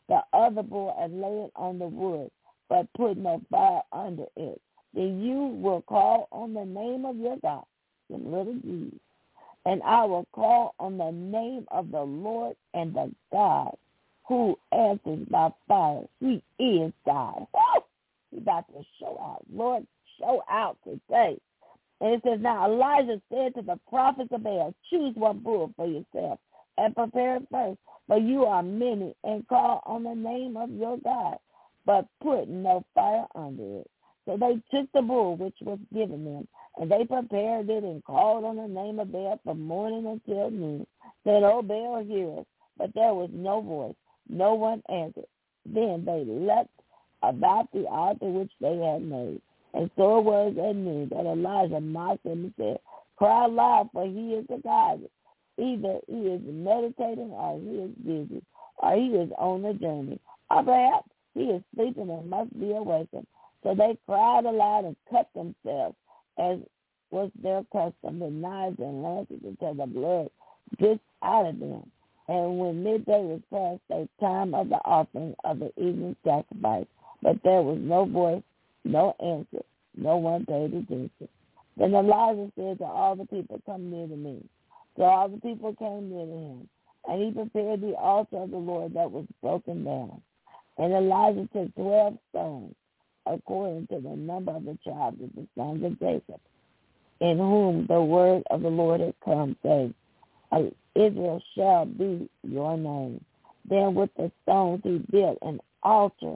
the other bull and lay it on the wood, but put no fire under it. Then you will call on the name of your God, the little G's, and I will call on the name of the Lord and the God who answers by fire. He is God. He's about to show out. Lord, show out today. And it says, now Elijah said to the prophets of Baal, choose one bull for yourself and prepare it first, for you are many, and call on the name of your God, but put no fire under it. So they took the bull which was given them, and they prepared it and called on the name of Baal from morning until noon. Said, O Baal, hear us. But there was no voice. No one answered. Then they leapt about the altar which they had made. And so it was at noon that Elijah mocked them and said, cry loud, for he is a God. Either he is meditating, or he is busy, or he is on a journey, or perhaps he is sleeping and must be awakened. So they cried aloud and cut themselves, as was their custom, with knives and lances until the blood dripped out of them. And when midday was past, the time of the offering of the evening sacrifice, but there was no voice, no answer, no one paid attention. Then Elijah said to all the people, come near to me. So all the people came near to him, and he prepared the altar of the Lord that was broken down. And Elijah took twelve stones, according to the number of the tribes of the sons of Jacob, in whom the word of the Lord had come, saying, Israel shall be your name. Then with the stones he built an altar.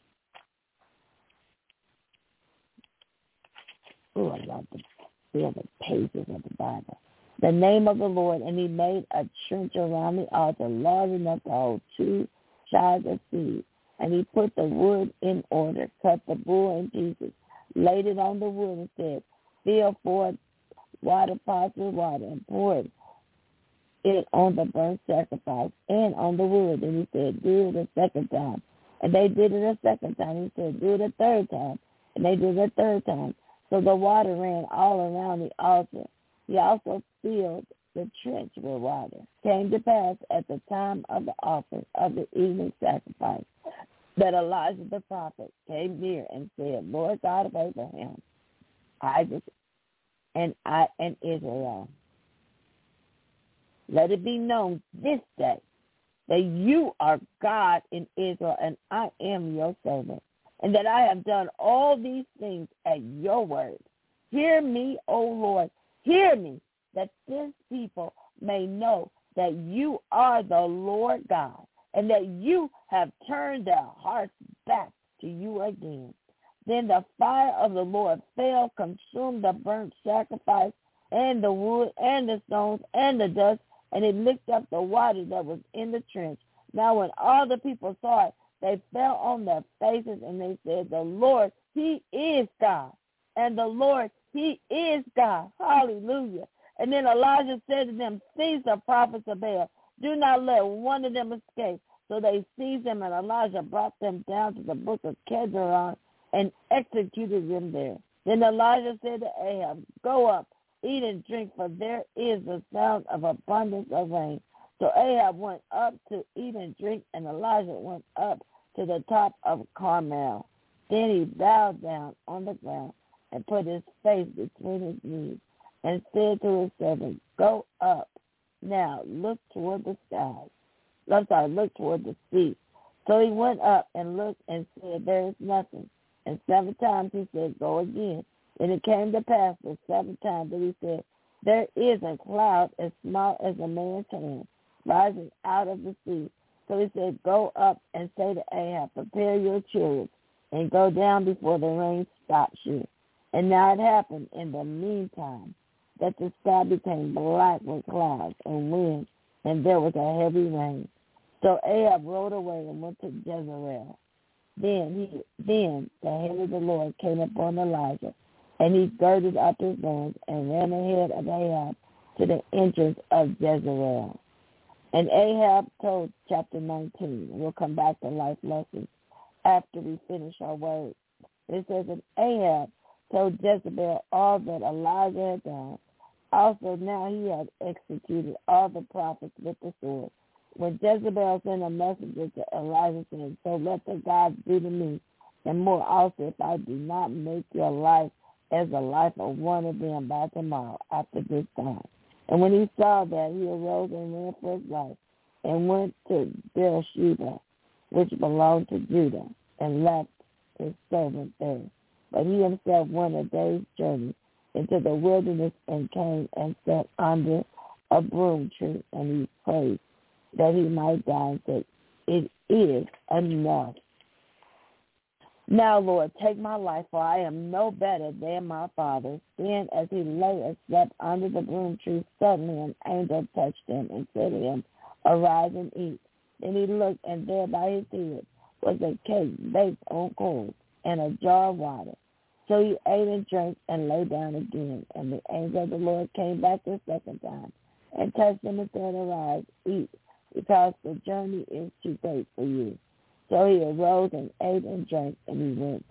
Oh, I love to feel the pages of the Bible. The name of the Lord, and he made a trench around the altar large enough to hold two shies of seed. And he put the wood in order, cut the bull in pieces, laid it on the wood, and said, fill four water pots with water, and pour it it on the burnt sacrifice and on the wood. And he said, do it a second time. And they did it a second time. He said, do it a third time. And they did it a third time. So the water ran all around the altar. He also filled the trench with water. Came to pass at the time of the offering of the evening sacrifice that Elijah the prophet came near and said, Lord God of Abraham, Isaac, and I and Israel, let it be known this day that you are God in Israel, and I am your servant, and that I have done all these things at your word. Hear me, O Lord, hear me, that this people may know that you are the Lord God, and that you have turned their hearts back to you again. Then the fire of the Lord fell, consumed the burnt sacrifice, and the wood, and the stones, and the dust, and it licked up the water that was in the trench. Now when all the people saw it, they fell on their faces, and they said, the Lord, he is God, and the Lord, he is God. Hallelujah. And then Elijah said to them, seize the prophets of Baal. Do not let one of them escape. So they seized them, and Elijah brought them down to the brook of Kedron and executed them there. Then Elijah said to Ahab, go up, eat and drink, for there is the sound of abundance of rain. So Ahab went up to eat and drink, and Elijah went up to the top of Carmel. Then he bowed down on the ground and put his face between his knees and said to his servant, go up now, look toward the skies. I'm sorry, look toward the sea. So he went up and looked and said, there is nothing. And seven times he said, go again. And it came to pass the seventh time that he said, there is a cloud as small as a man's hand rising out of the sea. So he said, go up and say to Ahab, prepare your chariots and go down before the rain stops you. And now it happened in the meantime that the sky became black with clouds and wind, and there was a heavy rain. So Ahab rode away and went to Jezreel. Then he, then the hand of the Lord came upon Elijah, and he girded up his loins and ran ahead of Ahab to the entrance of Jezreel. And Ahab told, chapter nineteen, we'll come back to life lessons after we finish our word. It says that Ahab told Jezebel all that Elijah had done. Also now he had executed all the prophets with the sword. when Jezebel sent a messenger to Elijah saying, so let the gods do to me, and more also if I do not make your life as the life of one of them by tomorrow after this time. And when he saw that, he arose and ran for his life and went to Beersheba, which belonged to Judah, and left his servant there. But he himself went a day's journey into the wilderness and came and sat under a broom tree, and he prayed that he might die and said, it is enough. Now, Lord, take my life, for I am no better than my father. Then as he lay and slept under the broom tree, suddenly an angel touched him and said to him, arise and eat. Then he looked, and there by his head was a cake baked on coals and a jar of water. So he ate and drank and lay down again. And the angel of the Lord came back the second time and touched him and said, arise, eat, because the journey is too great for you. So he arose and ate and drank, and he went.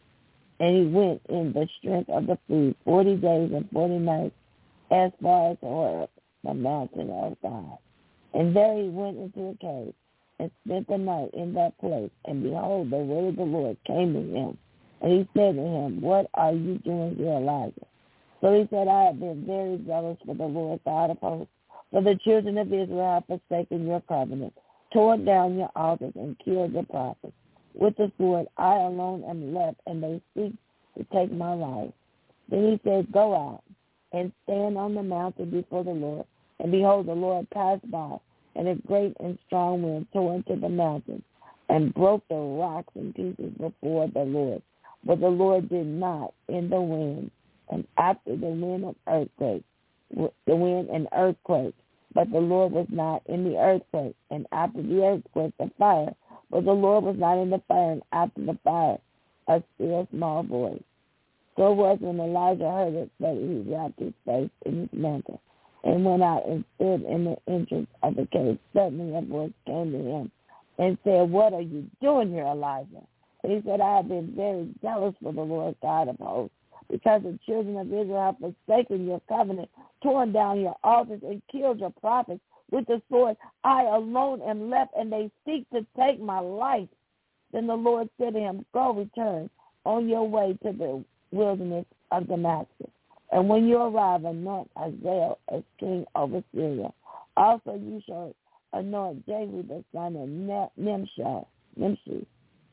And he went in the strength of the food forty days and forty nights as far as Horeb, the mountain of God. And there he went into a cave and spent the night in that place. And behold, the word of the Lord came to him. And he said to him, what are you doing here, Elijah? So he said, I have been very zealous for the Lord God of hosts. For the children of Israel have forsaken your covenant, torn down your altars, and killed your prophets. With the sword I alone am left, and they seek to take my life. Then he said, go out and stand on the mountain before the Lord. And behold, the Lord passed by, and a great and strong wind tore into the mountain and broke the rocks in pieces before the Lord. But the Lord did not in the wind, and after the wind of earthquake, the wind and earthquake. But the Lord was not in the earthquake, and after the earthquake, the fire. But the Lord was not in the fire, and after the fire, a still small voice. So it was when Elijah heard it that he wrapped his face in his mantle and went out and stood in the entrance of the cave. Suddenly a voice came to him and said, what are you doing here, Elijah? And he said, I have been very zealous for the Lord God of hosts, because the children of Israel have forsaken your covenant, torn down your altars, and killed your prophets with the sword. I alone am left, and they seek to take my life. Then the Lord said to him, go return on your way to the wilderness of Damascus. And when you arrive, anoint Hazael as king over Syria. Also you shall anoint Jehu the son of Nimshi, Nimshi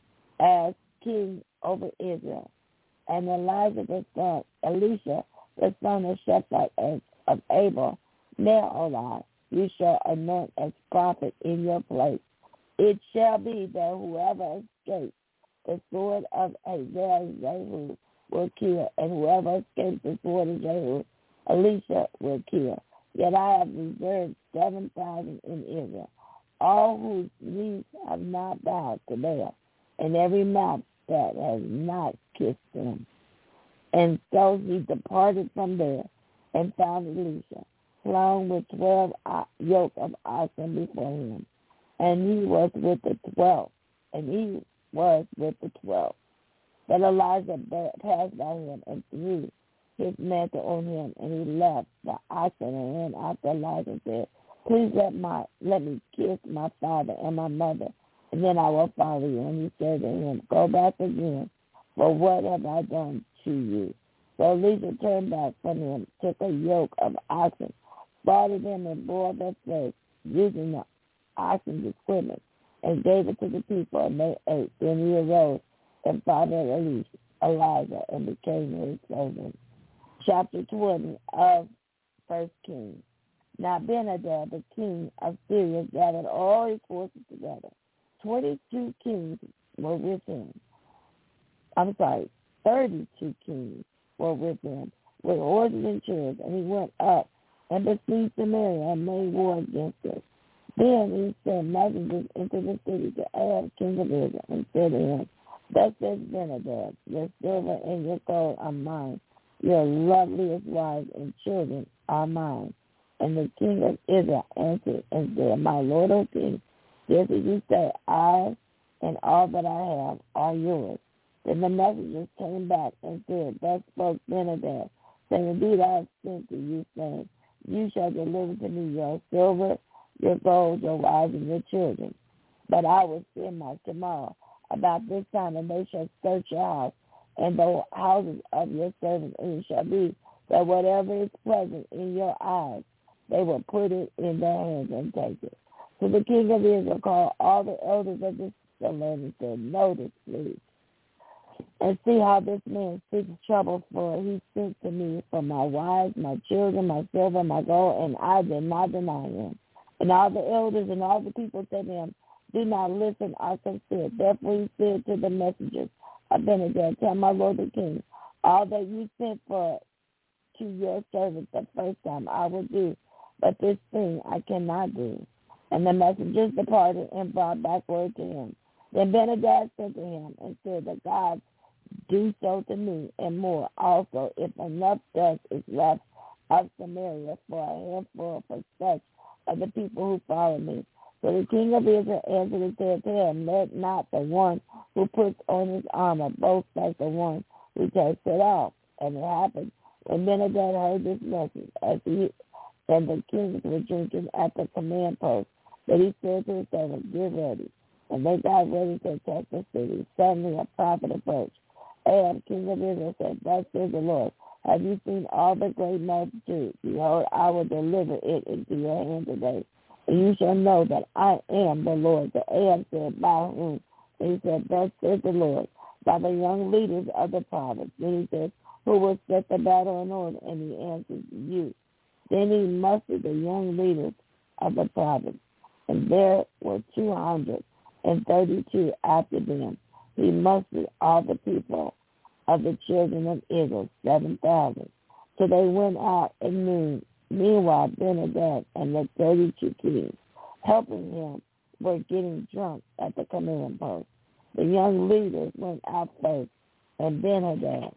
as king over Israel. And Elijah the son, Elisha the son of Shaphat of Abel, Neholah, you shall anoint as prophet in your place. It shall be that whoever escapes the sword of Hazael, Jehu will kill, and whoever escapes the sword of Jehu, Elisha will kill. Yet I have reserved seven thousand in Israel, all whose knees have not bowed to Baal, and every mouth that has not kissed him. And so he departed from there and found Elisha, slung with twelve yoke of oxen before him. And he was with the twelve, and he was with the twelve. But Elijah passed by him and threw his mantle on him, and he left the oxen and ran after Elijah and said, please let my let me kiss my father and my mother, and then I will follow you. And he said to him, go back again, for what have I done to you? So Elisha turned back from him, took a yoke of oxen, slaughtered them, and boiled their flesh, using the oxen's equipment, and gave it to the people, and they ate. Then he arose and followed Elisha, Elijah, and became his servant. Chapter twenty of First Kings. Now Benhadad, the king of Syria, gathered all his forces together. Twenty-two kings were with him. I'm sorry, thirty-two kings were with him, with horses and chariots, and he went up and besieged Samaria and made war against it. Then he sent messengers into the city to Ahab, king of Israel, and said to him, thus says Benhadad, your silver and your gold are mine, your loveliest wives and children are mine. And the king of Israel answered and said, my lord, O king, just as you say, I and all that I have are yours. Then the messengers came back and said, thus spoke Benhadad, saying, indeed I have sent to you, saying, you shall deliver to me your silver, your gold, your wives, and your children. But I will send my tomorrow about this time, and they shall search your house and the houses of your servants, and it shall be that whatever is pleasant in your eyes, they will put it in their hands and take it. So the king of Israel called all the elders of the land and said, notice, please, and see how this man seeks trouble, for he sent to me for my wives, my children, my silver, my gold, and I did not deny him. And all the elders and all the people said to him, do not listen or consider. Therefore he said to the messengers of Benadad, tell my lord the king, all that you sent for to your servant the first time I will do, but this thing I cannot do. And the messengers departed and brought back word to him. Then Benadad said to him and said, the gods do so to me and more also, if enough dust is left of Samaria for a handful for such of the people who follow me. So the king of Israel answered and said to him, let not the one who puts on his armor boast like the one who takes it off. And it happened when Benadad heard this message, as he and the kings were drinking at the command post, that he said to his servants, get ready. And they got ready to attack the city. Suddenly a prophet approached. Ahab, king of Israel, said, thus says the Lord, have you seen all the great multitude? Behold, I will deliver it into your hand today. And you shall know that I am the Lord. So Ahab said, by whom? And he said, thus says the Lord, by the young leaders of the province. Then he said, who will set the battle in order? And he answered, you. Then he mustered the young leaders of the province. And there were two hundred and thirty-two after them. He mustered all the people of the children of Israel, seven thousand. So they went out at noon. Meanwhile, Benadad and the thirty-two kings, helping him, were getting drunk at the command post. The young leaders went out first, and Benadad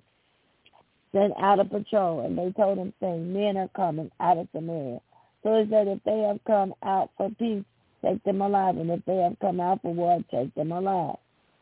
sent out a patrol, and they told him, saying, men are coming out of Samaria. So he said, if they have come out for peace, take them alive, and if they have come out for war, take them alive.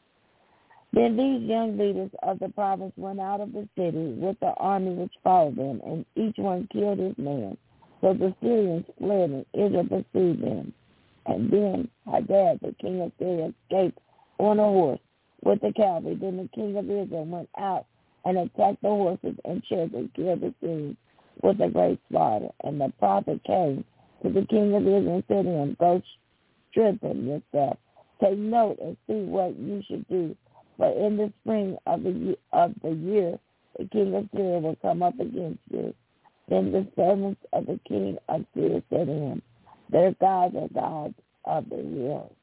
Then these young leaders of the province went out of the city with the army which followed them, and each one killed his man. So the Syrians fled, and Israel pursued them. And then Hadad, the king of Syria, escaped on a horse with the cavalry. Then the king of Israel went out and attacked the horses and chariots and killed the Syrians with a great slaughter. And the prophet came to the king of Israel and said to him, go strengthen yourself. Take note and see what you should do. For in the spring of the, of the year, the king of Syria will come up against you. Then the servants of the king of Syria said to him, their gods are gods of the hills.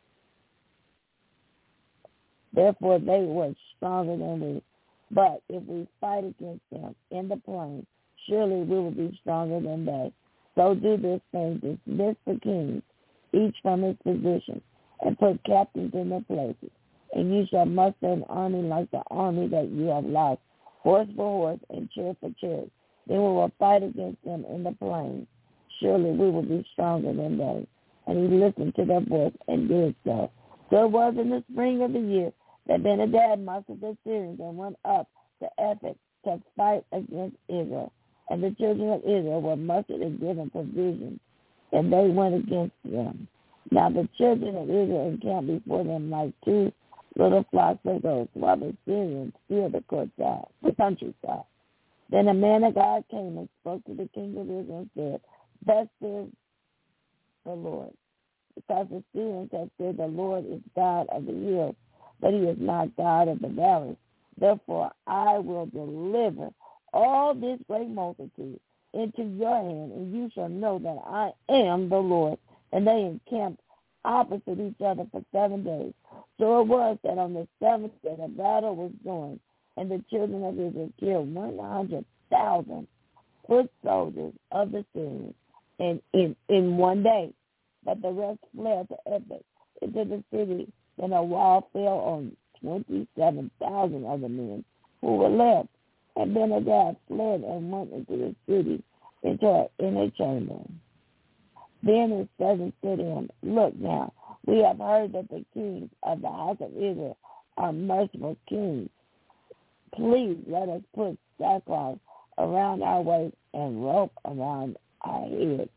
Therefore they were stronger than we. But if we fight against them in the plain, surely we will be stronger than they. So do this thing, dismiss the kings, each from his position, and put captains in their places. And you shall muster an army like the army that you have lost, horse for horse and chariot for chariot. Then we will fight against them in the plain. Surely we will be stronger than they. And he listened to their voice and did so. So it was in the spring of the year that Benadad mustered the Syrians and went up to Ephraim to fight against Israel. And the children of Israel were mustered and given provisions, and they went against them. Now the children of Israel encamped before them like two little flocks of goats, while the Syrians filled the courtside, the countryside. Then a man of God came and spoke to the king of Israel and said, thus says the Lord, because the Syrians have said the Lord is God of the hills, but he is not God of the valleys. Therefore I will deliver all this great multitude into your hand, and you shall know that I am the Lord. And they encamped opposite each other for seven days. So it was that on the seventh day the battle was going, and the children of Israel killed one hundred thousand foot soldiers of the Syrians in, in, in one day. But the rest fled to Ephraim into the city. Then a wall fell on twenty-seven thousand of the men who were left. And Benadad fled and went into the city into an inner chamber. Then his servants said to him, look now, we have heard that the kings of the house of Israel are merciful kings. Please let us put sackcloth around our waist and rope around our heads.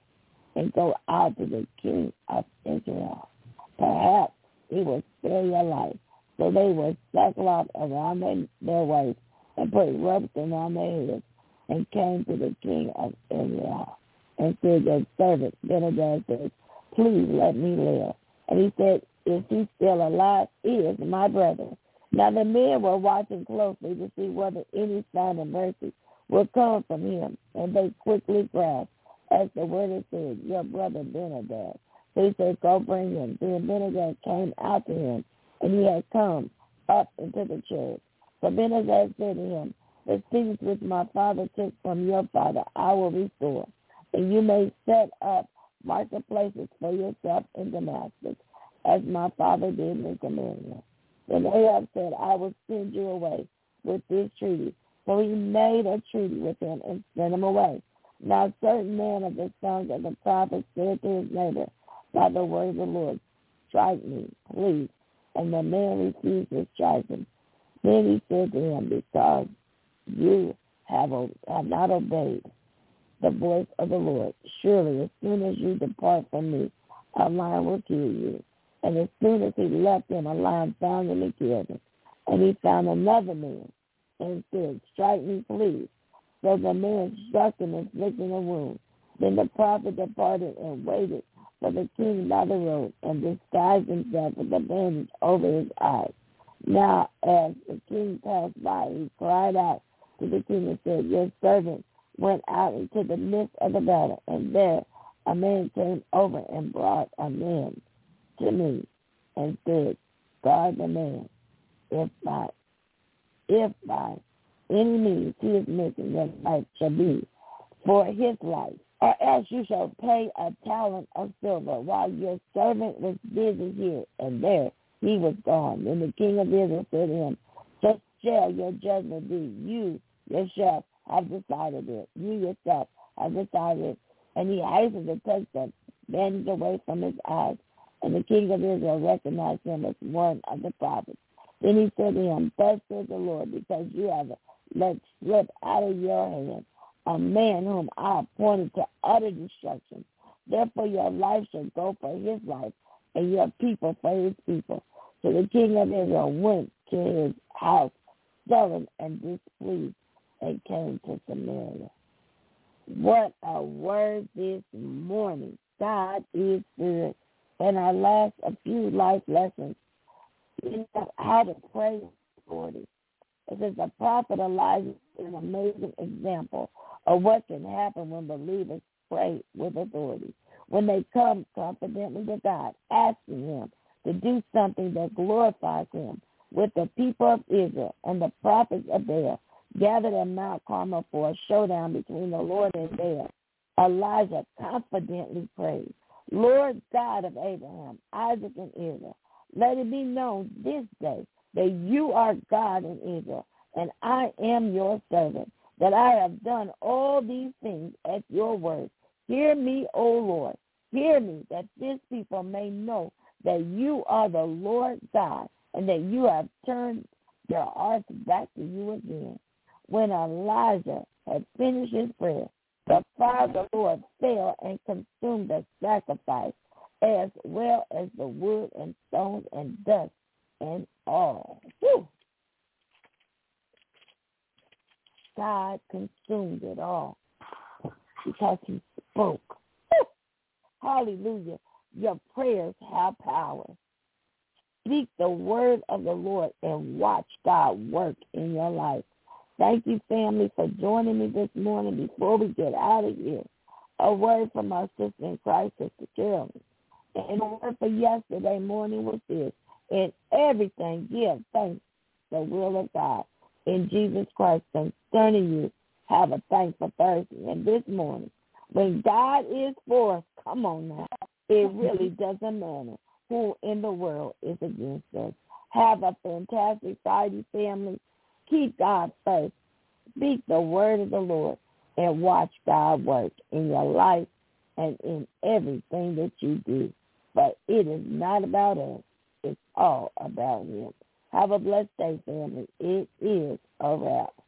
and go out to the king of Israel. Perhaps he will spare your life. So they were sackcloth around their, their waist and put ropes around their heads and came to the king of Israel and said, your servant Ben-Hadad says, please let me live. And he said, is he still alive? He is my brother. Now the men were watching closely to see whether any sign of mercy would come from him, and they quickly grasped, as the word had said, your brother Ben-Hadad. So he said, go bring him. Then Ben-Hadad came out to him, and he had come up into the church. So Ben-Hadad said to him, the things which my father took from your father I will restore, and you may set up marketplaces for yourself in Damascus, as my father did in Samaria. Then Ahab said, I will send you away with this treaty. So he made a treaty with him and sent him away. Now a certain man of the sons of the prophets said to his neighbor, by the word of the Lord, strike me, please. And the man refused to strike him. Then he said to him, because you have, have not obeyed the voice of the Lord, surely as soon as you depart from me, a lion will kill you. And as soon as he left him, a lion found him and killed him. And he found another man and said, strike me, please. So the man struck him, inflicting a wound. Then the prophet departed and waited for the king by the road and disguised himself with a bandage over his eyes. Now, as the king passed by, he cried out to the king and said, your servant went out into the midst of the battle, and there a man came over and brought a man to me and said, guard the man, if by, if by any means he is missing, your life shall be for his life, or else you shall pay a talent of silver. While your servant was busy here and there, he was gone. Then the king of Israel said to him, so shall your judgment be. You yourself have decided it. You yourself have decided it. And he hastened to take the bandage away from his eyes. And the king of Israel recognized him as one of the prophets. Then he said to him, thus says the Lord, because you have let slip out of your hand a man whom I appointed to utter destruction. Therefore your life shall go for his life, and your people for his people. So the king of Israel went to his house, sullen and displeased, and came to Samaria. What a word this morning. God is good. And our last a few life lessons, you know, how to pray with authority. It says the prophet Elijah is an amazing example of what can happen when believers pray with authority. When they come confidently to God, asking him to do something that glorifies him. With the people of Israel and the prophets of Baal gathered at Mount Carmel for a showdown between the Lord and Baal, Elijah confidently prayed, Lord God of Abraham, Isaac, and Israel, let it be known this day that you are God in Israel, and I am your servant, that I have done all these things at your word. Hear me, O Lord. Hear me, that this people may know that you are the Lord God, and that you have turned their hearts back to you again. When Elijah had finished his prayer, the fire of the Lord fell and consumed the sacrifice, as well as the wood and stones and dust and all. Whew. God consumed it all because he spoke. Whew. Hallelujah. Your prayers have power. Speak the word of the Lord and watch God work in your life. Thank you, family, for joining me this morning. Before we get out of here, a word from our sister in Christ, Sister Carolyn. And a word for yesterday morning was this: in everything, give thanks, the will of God in Jesus Christ concerning you. Have a thankful Thursday. And this morning, when God is for us, come on now, it really doesn't matter who in the world is against us. Have a fantastic Friday, family. Keep God first. Speak the word of the Lord and watch God work in your life and in everything that you do. But it is not about us. It's all about him. Have a blessed day, family. It is a wrap.